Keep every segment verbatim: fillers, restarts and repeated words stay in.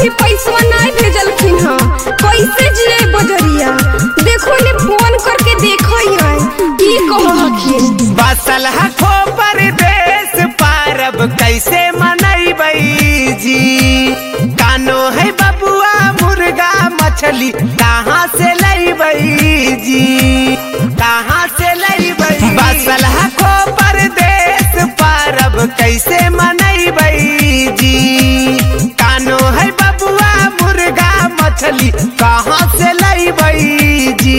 अभी पैसा नहीं भेजलखिन ह कैसे जिए बजरिया देखो ने फोन करके देखो है की कहखिन बसल हखो परदेश पारब कैसे मनैबै जी कानो है बबुआ मुर्गा मछली कहाँ से लैबै जी कहाँ से लैबै बसल हखो परदेश पारब कैसे मनैबै जी कानो है बबुआ मुर्गा मछली कहाँ से लैबै जी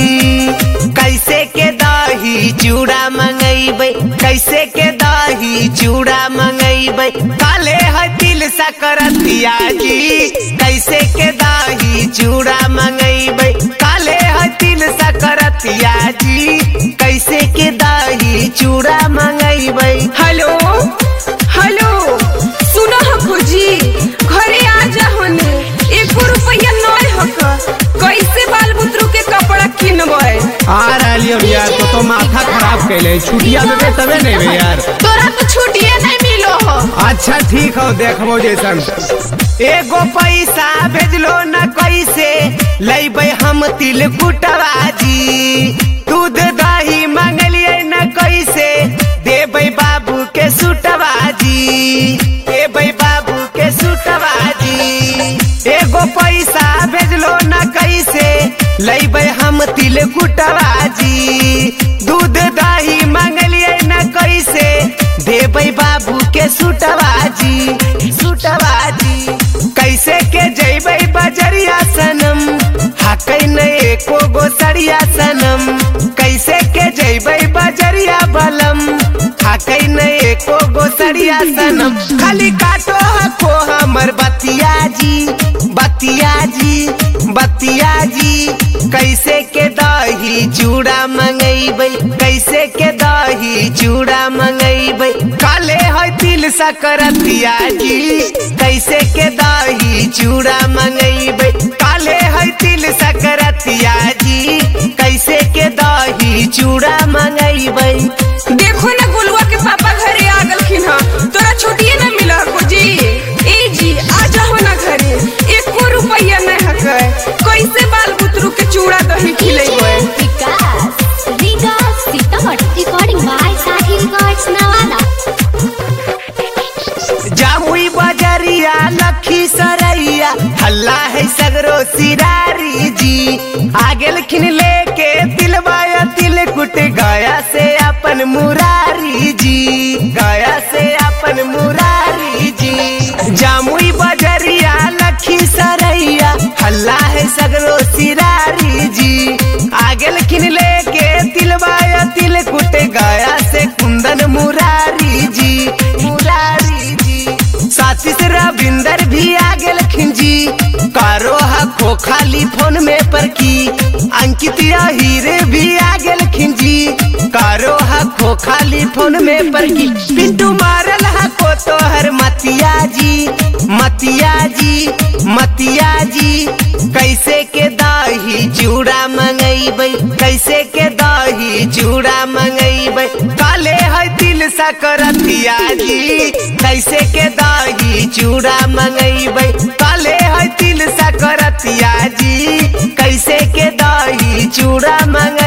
कैसे के दही चूड़ा मंगैबै कैसे के दही चूड़ा मंगैबै काले है दिल सकरतिया जी कैसे के दही चूड़ा मंगैबै काले है दिल सकरतिया जी कैसे के दही चूड़ा मंगैबै। हेलो हेलो सुनो हकुजी घरे आ जाओ ने एक रुपया नहीं हक कैसे बाल बुतरू के कपड़ा किनबै आ रही यार तो तो माथा खराब कैले छुट्टिया देबे तबे नहीं बे यार तोरा तो छुट्टिए नहीं मिलो हो। अच्छा ठीक हो देखबो जैसन एगो पैसा भेजलो न कैसे लैबै हम तिल कुटवा जी दूध दही मंगलिए न कैसे देबै बाबू के सुटवा जी देबै बाबू के सुटवा जी एगो पैसा भेजलो न कैसे लैबै हम तिल कुटवा जी दूध दही मंगलिए न कैसे देबै बाबू के सुटवा जी सुटवा जी कैसे के जैबै बजरिया सनम हकै न एको गो सरिया सनम कैसे के जैबै बजरिया बलम हकै न एको गो सरिया सनम खाली काटो हको हमर बतिया जी बतिया जी बतिया जी कैसे के दही चूड़ा मंगैबै कैसे के दही चूड़ा मंगैबै काले है दिल सकरतिया जी कैसे के दही चूड़ा मंगैबै काले है दिल सकरतिया जी कैसे के दही चूड़ा मंगैबै। देखो ना गुलुआ के पापा घरे आ गलखिन ह तोरा छुट्टिए ना मिला हकुजी ए जी आ जाओ ना घरे एको रुपया नहीं हक कैसे बाल बुतरू के चूड़ा दही खिलेबै Vikas Vikas Sitamarhi recording by Sathi records Nawada Jamui Bajaria Lakhi Saraiya हल्ला है सगरो सिरारी जी आ गेलखिन लेके दिलवाया तिल कुट गया से अपन मुरारी जी गया से अपन मुरारी जी जामुई बजरिया लखी सरैया हल्ला है सगरो सिरारी जी आ गेलखिन लेके दिलवाया तिल कुट गया से कुंदन मुरारी जी मुरारी जी साथी से रविंदर भी आ गेलखिन जी कारो हको खाली फोन में पर की अंकित हीरे भी आ गेलखिन जी कारो हको खाली फोन में पर की पिंटू मारल हको तोहर मतिया जी मतिया जी मतिया जी कैसे के दही चूड़ा मंगैबै कैसे के दही चूड़ा मंगैबै काले है दिल सकरतिया जी कैसे के दही चूड़ा मंगैबै काले है दिल सकरतिया जी कैसे के दही चूड़ा मंग